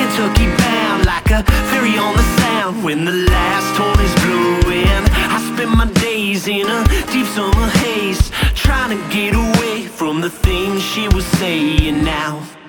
Kentucky bound, like a ferry on the Sound. When the last horn is blowing, I spend my days in a deep summer haze, trying to get away from the things she was saying now.